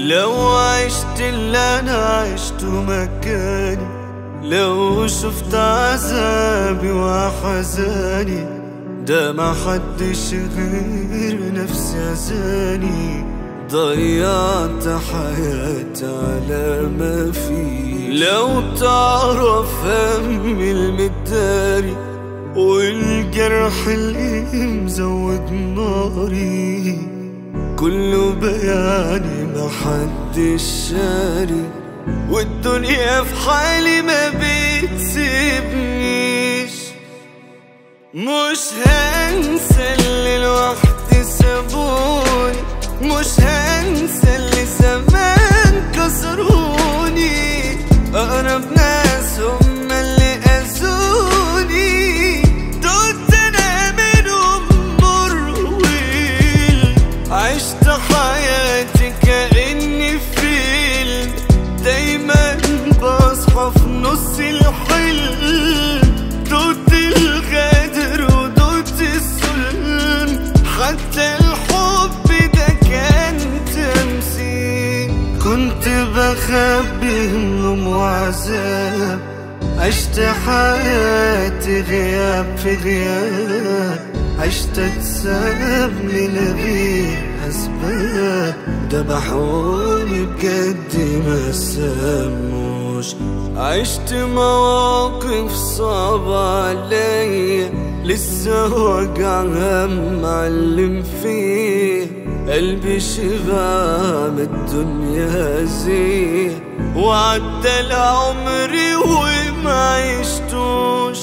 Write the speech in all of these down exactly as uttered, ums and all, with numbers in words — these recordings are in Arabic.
لو عشت اللي انا عشته مكاني، لو شفت عذابي وحزاني، ده ما حدش غير نفسي عزاني. ضيعت حياتي على ما فيه. لو تعرف هم المداري والجرح اللي مزود ناري، كله بياني ما حدش شاري، والدنيا في حالي ما بتسيبنيش. مش هنسى اللي لوحدي سابوني، مش هنسى اللي زمان كسروني. أقرب ناس هم اللي أذوني، دوت أنا منهم مرويل. عشت حياتي كأني فيلم، دايما بصحى في نص الحلم. دوت الغدر ودوت الظلم، حتى الحب ده كان تمثيل. كنت بخبي هموم وعذاب، عشت حياتي غياب في غياب. عشت اتساب لنبيه أسباب، دبحوني بجد ما سموش. عشت مواقف صعبة عليا، لسه وجعها معلم فيه. قلبي شبع من الدنيا زيه، وعدى العمر وما عشتوش.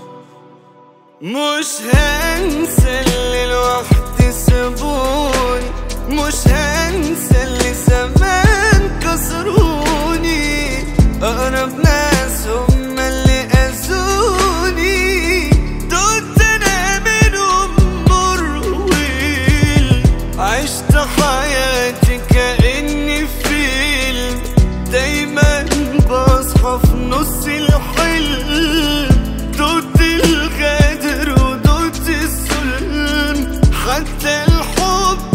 مش هنسى اللي لوحدي سابوني، مش هنسى اللي زمان كسروني. أقرب ناس هم اللي أذوني، دوت أنا منهم مرويل. عشت حياتي كأني فيلم، دايما بصحى في نص الحلم. دوت الغدر ودوت الظلم، حتى الحب